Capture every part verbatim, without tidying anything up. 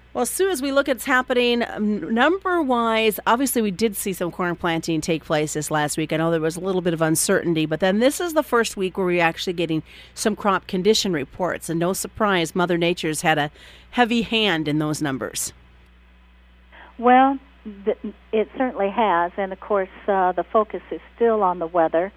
Well, Sue, as we look at what's happening um, number wise, obviously we did see some corn planting take place this last week. I know there was a little bit of uncertainty, but then this is the first week where we're actually getting some crop condition reports. And no surprise, Mother Nature's had a heavy hand in those numbers. Well, th- it certainly has. And, of course, uh, the focus is still on the weather.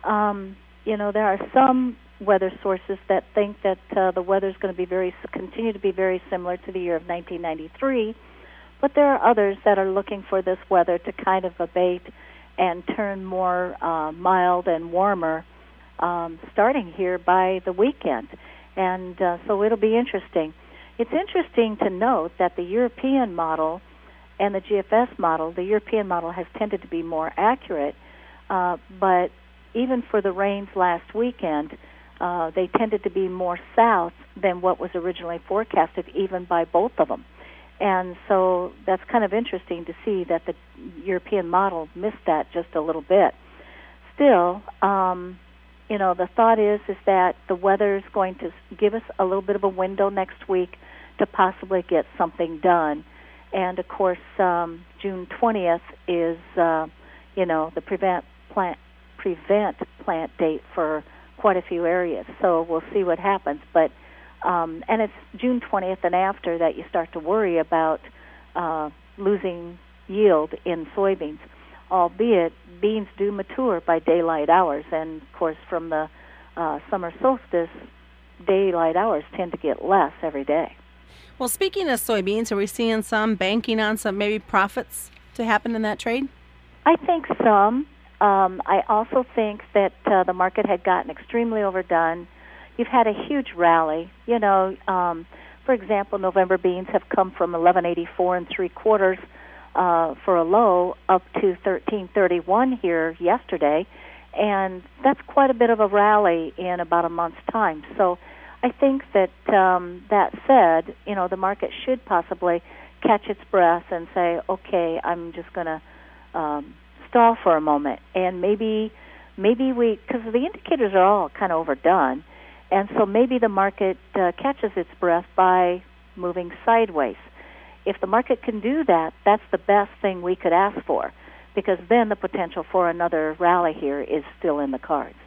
Um, you know, there are some weather sources that think that uh, the weather is going to be very continue to be very similar to the year of nineteen ninety-three, but there are others that are looking for this weather to kind of abate and turn more uh, mild and warmer um, starting here by the weekend. And uh, so it'll be interesting. It's interesting to note that the European model and the G F S model, the European model has tended to be more accurate, uh, but even for the rains last weekend, Uh, they tended to be more south than what was originally forecasted, even by both of them. And so that's kind of interesting to see that the European model missed that just a little bit. Still, um, you know, the thought is is that the weather is going to give us a little bit of a window next week to possibly get something done. And, of course, um, June twentieth is, uh, you know, the prevent plant prevent plant date for quite a few areas, so we'll see what happens. But um, and it's June twentieth and after that you start to worry about uh, losing yield in soybeans, albeit beans do mature by daylight hours, and of course from the uh, summer solstice, daylight hours tend to get less every day. Well, speaking of soybeans, are we seeing some banking on some maybe profits to happen in that trade? I think some. Um, I also think that uh, the market had gotten extremely overdone. You've had a huge rally. You know, um, for example, November beans have come from eleven eighty-four and three quarters uh, for a low up to thirteen thirty-one here yesterday, and that's quite a bit of a rally in about a month's time. So I think that um, that said, you know, the market should possibly catch its breath and say, okay, I'm just going to um, stall for a moment, and maybe maybe we, because the indicators are all kind of overdone, and so maybe the market uh, catches its breath by moving sideways. If the market can do that, that's the best thing we could ask for, because then the potential for another rally here is still in the cards.